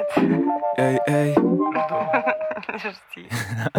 Эй, эй, Жди.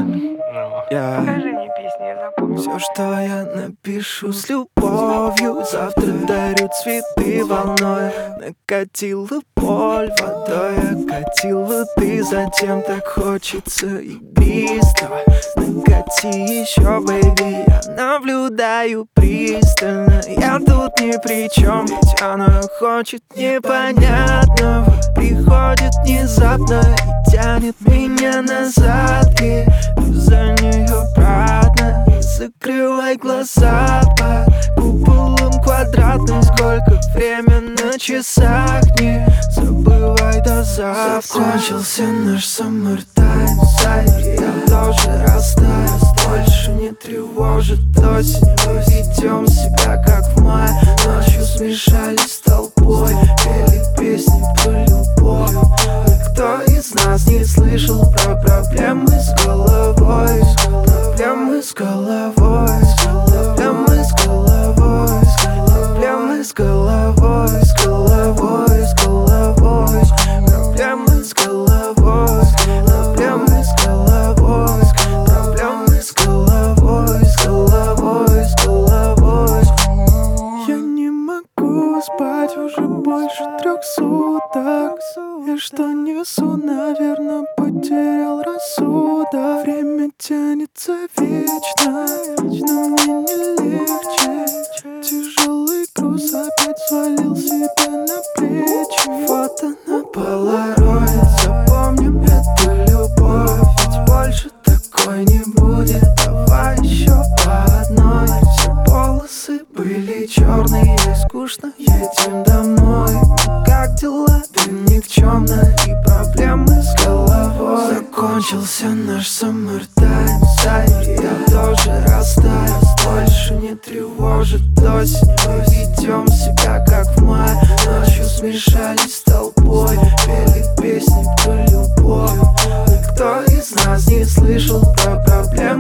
я Покажи мне песню, я запомнил. все, что я напишу с любовью, завтра дарю цветы волной. Накатила боль водой, окатила ты, затем так хочется игристого. Накати еще, бэйби, я наблюдаю пристально. Я тут ни при чем, ведь она хочет непонятного. Приходит внезапно и тянет меня назад, и за нее обратно. Закрывай глаза под куполом квадратным. Сколько время на часах, не забывай до завтра. Закончился наш summertime, я тоже растаял. Больше не тревожит осень. Мы ведем себя как в мае. Ночью смешались с толпой, пели песни про любовь. Кто из нас не слышал про проблемы с головой? Проблемы с головой, проблемы с головой, проблемы с головой, с головой, с головой, проблемы с головой, проблемы с головой, проблемы с головой, с головой, с головой. Я не могу спать уже больше 3 суток. И что несу, наверное, потерял рассудок. Время тянется вечно, но мне не легче. Тяжелый груз опять свалил себе на плечи. Фото на полароид, запомним эту любовь. Ведь больше такой не будет, давай еще по одной. Все полосы были черные, скучно, едем домой. Как дела? Ты никчемна, и проблемы с головой. Закончился наш summertime, я тоже растаял. Больше не тревожит осень. Мы ведем себя как в мае. Ночью смешались с толпой, пели песни про любовь. Никто из нас не слышал про проблемы